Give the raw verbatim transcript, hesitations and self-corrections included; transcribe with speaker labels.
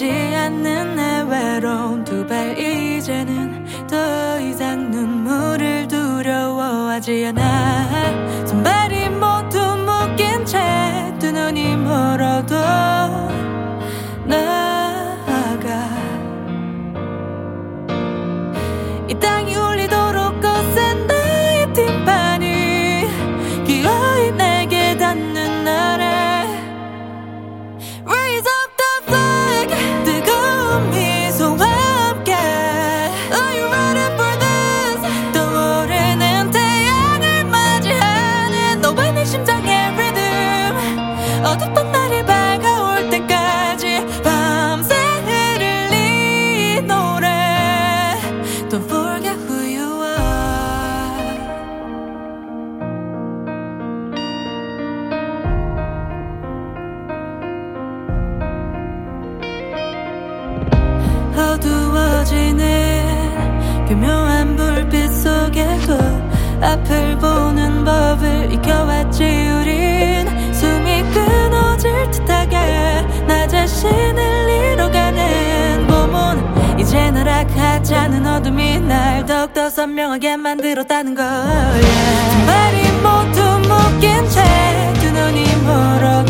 Speaker 1: 보이지 않는 내 외로움 두 발 이제는 더 이상 눈물을 두려워하지 않아. 손발이 모두 묶인 채 두 눈이 멀어도 나아가. 이 땅이 울리도록 거센 나의 팀판이 기어이 내게 닿는 날에 Raise up the flag 뜨거운 미소와 함께 Are you ready for this? 떠오르는 태양을 맞이하는 너와 내 심장의 리듬 어둡던 날이 밝아올 때까지 밤새 흐를 이 노래 Don't forget who you are. 어두워지는 교묘한 불빛 속에도 앞을 보는 법을 익혀왔지. 우린 숨이 끊어질 듯하게 나 자신을 잃어가는 봄은 이제 나락하자는 어둠이 날 더욱더 선명하게 만들었다는 걸. yeah. 두 발이 모두 묶인 채 두 눈이 멀어